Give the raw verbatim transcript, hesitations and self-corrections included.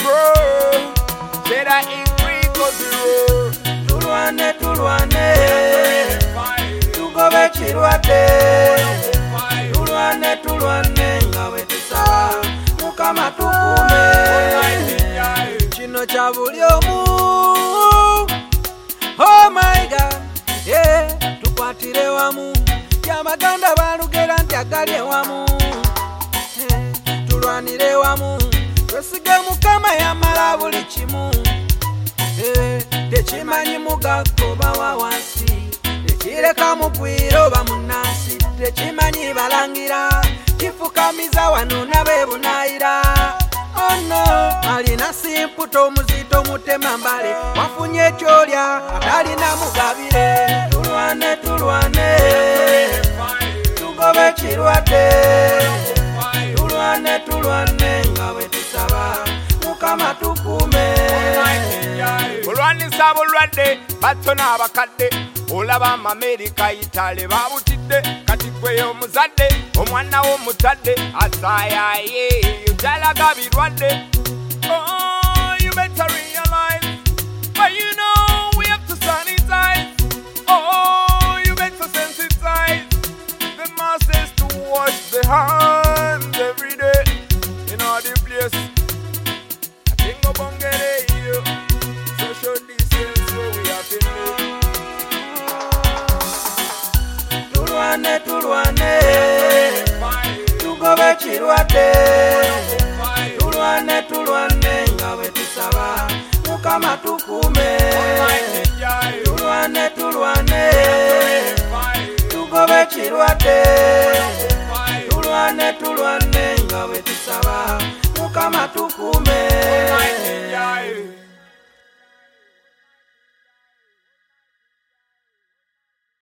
roar. Said I angry cause we roar. Tulwane tulwane tugobe chirwadde tulwane tulwane nga bwe tusaba Mukama tukume kino kya buli omu. Oh my God, yeah, tukwatire wamu Yamaganda balugera nti agali wamu tulwanire wamu twesige Mukama yamala buli kimu. Tekimanyi mugaggo bawa wansi tekireka mugwira oba munansi tekimanyi balangira kifukamiza wano nabe bunayira. Ono alina simputo omuzito mutema mbale wafunye ekyolya atalina mugabire. Tulwane tulwane tugobe kirwadde tulwane tulwane nga bwe tusaba Mukama tukume. Olwanisa bulwadde bato n'abakadde olaba Amerika Italy babutidde kati gwe omuzadde omwana w'omutadde asaayaye yotalaga birwadde. Oh, you better realize, but you know we have to sanitize. Oh, you better sensitize the masses to wash their hands every day in all the place. I think about getting you. Social distance where we have to live. Tulwane tulwane tugobe kirwadde tulwane tulwane nga bwe tusaba Mukama tukume. Tulwane tulwane tugobe kirwadde